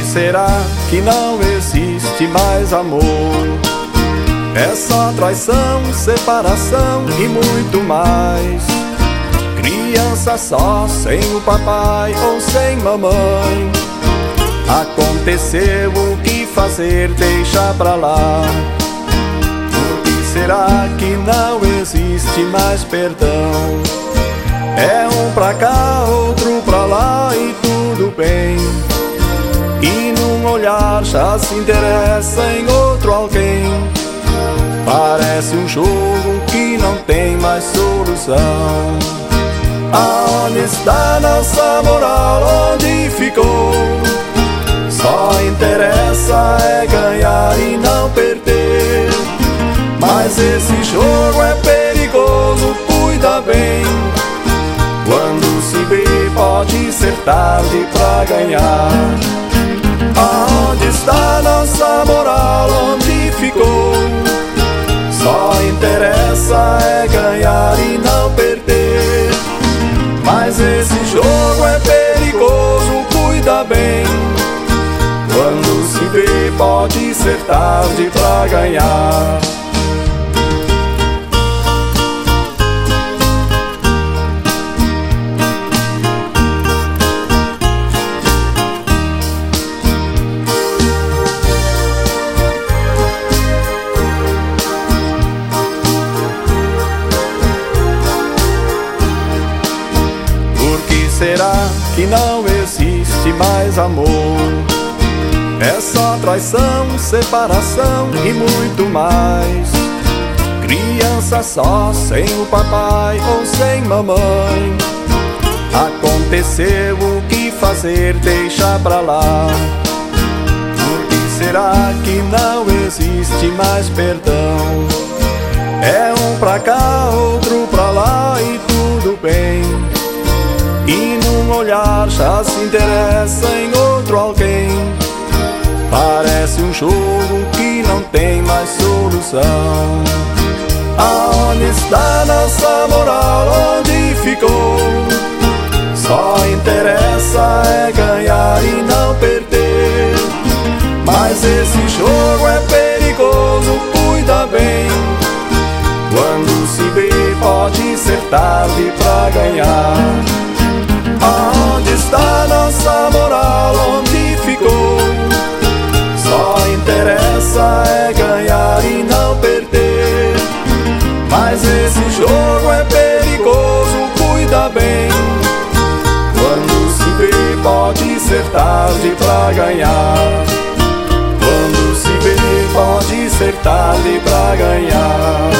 será que não existe mais amor? É só traição, separação e muito mais. Criança só, sem o papai ou sem mamãe. Aconteceu, o que fazer, deixa pra lá. Por que será que não existe mais perdão? É um pra cá, outro pra lá e tudo bem. E num olhar já se interessa em outro alguém. Parece um jogo que não tem mais solução. Aonde está nossa moral? Onde ficou? Só interessa é ganhar e não perder. Mas esse jogo é perigoso, cuida bem. Quando se vê pode ser tarde pra ganhar. Aonde está nossa moral? Onde ficou? Só interessa é ganhar e não perder. Mas esse jogo é perigoso, cuida bem. Quando se vê pode ser tarde pra ganhar. Será que não existe mais amor? É só traição, separação e muito mais. Criança só, sem o papai ou sem mamãe. Aconteceu, o que fazer, deixa pra lá. Por que será que não existe mais perdão? É um pra cá, outro pra lá e tudo bem. E num olhar já se interessa em outro alguém. Parece um jogo que não tem mais solução. Aonde está nossa moral? Onde ficou? Só interessa é ganhar e não perder. Mas esse jogo é perigoso, cuida bem. Quando se vê pode ser tarde pra ganhar. Aonde está nossa moral? Onde ficou? Só interessa é ganhar e não perder. Mas esse jogo é perigoso, cuida bem. Quando se vê pode ser tarde pra ganhar. Quando se vê pode ser tarde pra ganhar.